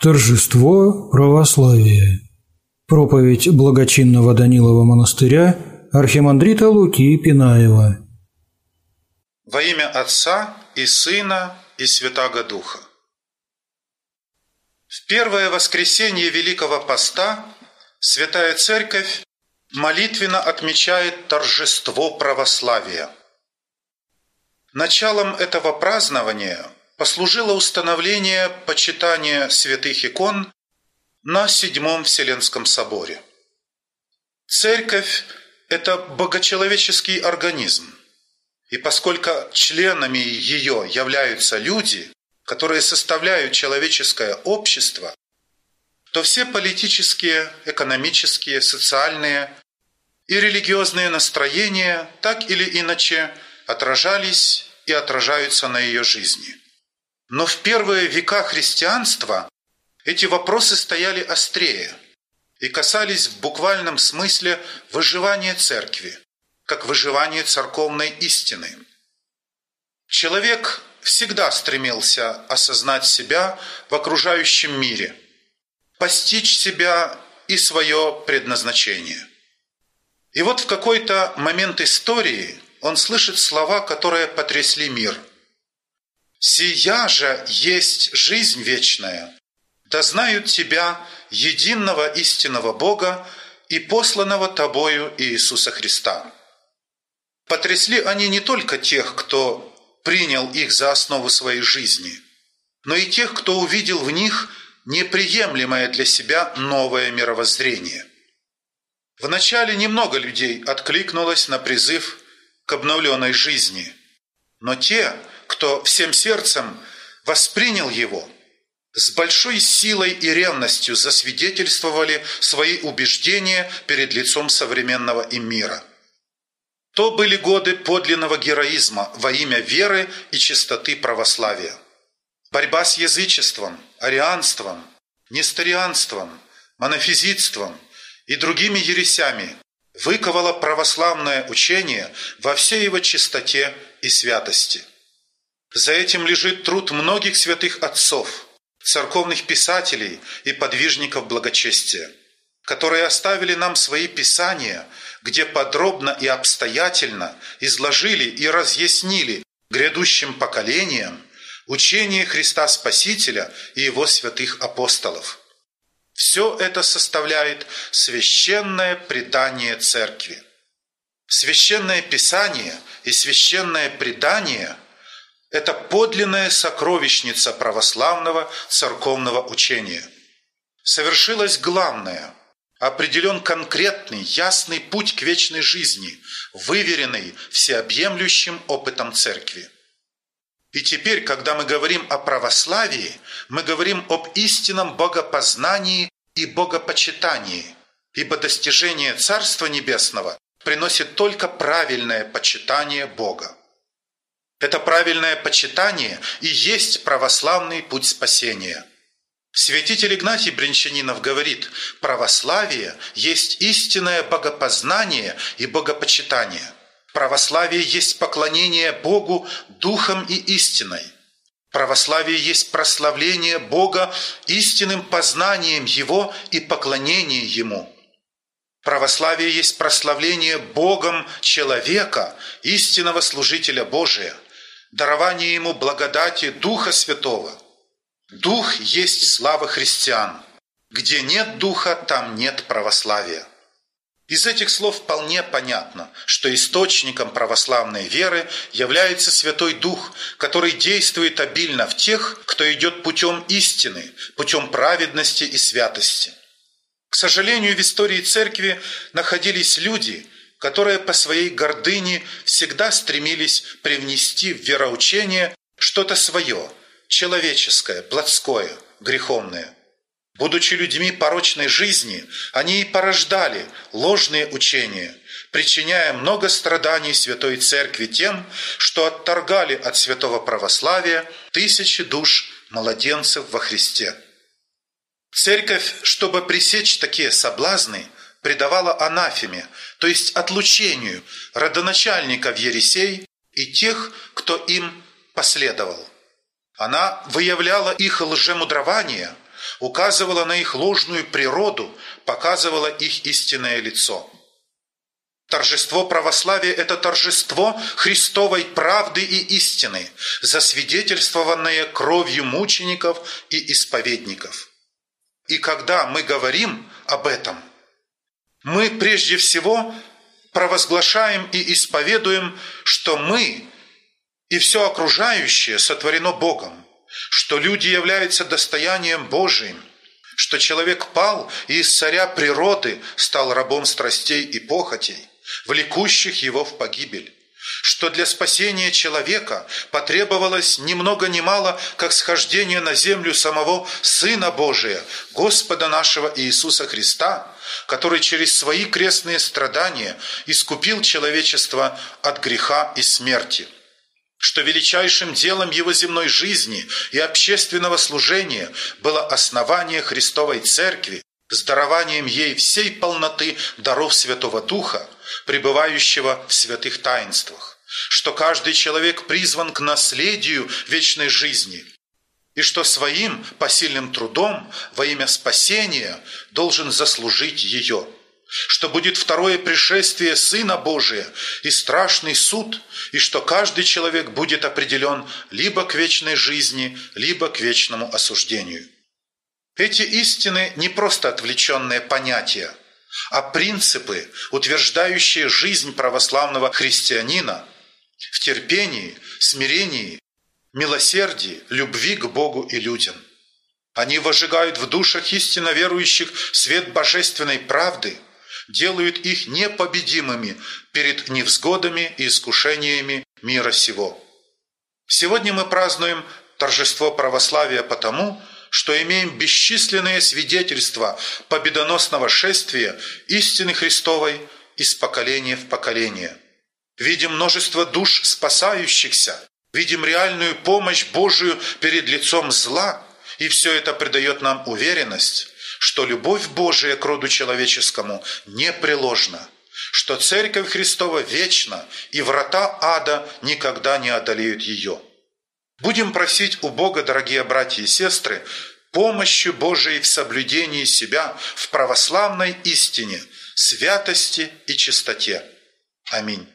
Торжество православия. Проповедь благочинного Данилова монастыря архимандрита Луки Пинаева. Во имя Отца и Сына и Святаго Духа. В первое воскресенье Великого Поста Святая Церковь молитвенно отмечает торжество православия. Началом этого празднования послужило установление почитания святых икон на Седьмом Вселенском соборе. Церковь – это богочеловеческий организм, и поскольку членами ее являются люди, которые составляют человеческое общество, то все политические, экономические, социальные и религиозные настроения так или иначе отражались и отражаются на ее жизни. Но в первые века христианства эти вопросы стояли острее и касались в буквальном смысле выживания церкви, как выживания церковной истины. Человек всегда стремился осознать себя в окружающем мире, постичь себя и свое предназначение. И вот в какой-то момент истории он слышит слова, которые потрясли мир. «Сия же есть жизнь вечная, да знают Тебя, единого истинного Бога и посланного Тобою Иисуса Христа». Потрясли они не только тех, кто принял их за основу своей жизни, но и тех, кто увидел в них неприемлемое для себя новое мировоззрение. Вначале немного людей откликнулось на призыв к обновленной жизни, но те, кто всем сердцем воспринял его, с большой силой и ревностью засвидетельствовали свои убеждения перед лицом современного им мира. То были годы подлинного героизма во имя веры и чистоты православия. Борьба с язычеством, арианством, несторианством, монофизитством и другими ересями выковала православное учение во всей его чистоте и святости. За этим лежит труд многих святых отцов, церковных писателей и подвижников благочестия, которые оставили нам свои писания, где подробно и обстоятельно изложили и разъяснили грядущим поколениям учение Христа Спасителя и Его святых апостолов. Все это составляет священное предание Церкви. Священное Писание и священное предание – это подлинная сокровищница православного церковного учения. Совершилось главное – определен конкретный, ясный путь к вечной жизни, выверенный всеобъемлющим опытом Церкви. И теперь, когда мы говорим о православии, мы говорим об истинном богопознании и богопочитании, ибо достижение Царства Небесного приносит только правильное почитание Бога. Это правильное почитание и есть православный путь спасения. Святитель Игнатий Брянчанинов говорит: православие есть истинное богопознание и богопочитание. Православие есть поклонение Богу духом и истиной. Православие есть прославление Бога истинным познанием Его и поклонение Ему. Православие есть прославление Богом человека, истинного служителя Божия, дарование Ему благодати Духа Святого. Дух есть слава христиан. Где нет Духа, там нет православия. Из этих слов вполне понятно, что источником православной веры является Святой Дух, который действует обильно в тех, кто идет путем истины, путем праведности и святости. К сожалению, в истории Церкви находились люди, которые по своей гордыне всегда стремились привнести в вероучение что-то свое, человеческое, плотское, греховное. Будучи людьми порочной жизни, они и порождали ложные учения, причиняя много страданий Святой Церкви тем, что отторгали от святого православия тысячи душ младенцев во Христе. Церковь, чтобы пресечь такие соблазны, предавала анафеме, то есть отлучению родоначальников ересей и тех, кто им последовал. Она выявляла их лжемудрование, указывала на их ложную природу, показывала их истинное лицо. Торжество православия – это торжество Христовой правды и истины, засвидетельствованное кровью мучеников и исповедников. И когда мы говорим об этом, мы прежде всего провозглашаем и исповедуем, что мы и все окружающее сотворено Богом, что люди являются достоянием Божиим, что человек пал и из царя природы стал рабом страстей и похотей, влекущих его в погибель, что для спасения человека потребовалось ни много ни мало, как схождение на землю самого Сына Божия, Господа нашего Иисуса Христа, который через свои крестные страдания искупил человечество от греха и смерти, что величайшим делом его земной жизни и общественного служения было основание Христовой Церкви с дарованием ей всей полноты даров Святого Духа, пребывающего в святых таинствах, что каждый человек призван к наследию вечной жизни, и что своим посильным трудом во имя спасения должен заслужить ее, что будет второе пришествие Сына Божия и страшный суд, и что каждый человек будет определен либо к вечной жизни, либо к вечному осуждению. Эти истины не просто отвлеченные понятия, а принципы, утверждающие жизнь православного христианина в терпении, смирении, милосердии, любви к Богу и людям. Они возжигают в душах истинно верующих свет божественной правды, делают их непобедимыми перед невзгодами и искушениями мира сего. Сегодня мы празднуем торжество православия потому, что имеем бесчисленные свидетельства победоносного шествия истины Христовой из поколения в поколение. Видим множество душ спасающихся, видим реальную помощь Божию перед лицом зла, и все это придает нам уверенность, что любовь Божия к роду человеческому непреложна, что Церковь Христова вечна, и врата ада никогда не одолеют ее. Будем просить у Бога, дорогие братья и сестры, помощи Божией в соблюдении себя в православной истине, святости и чистоте. Аминь.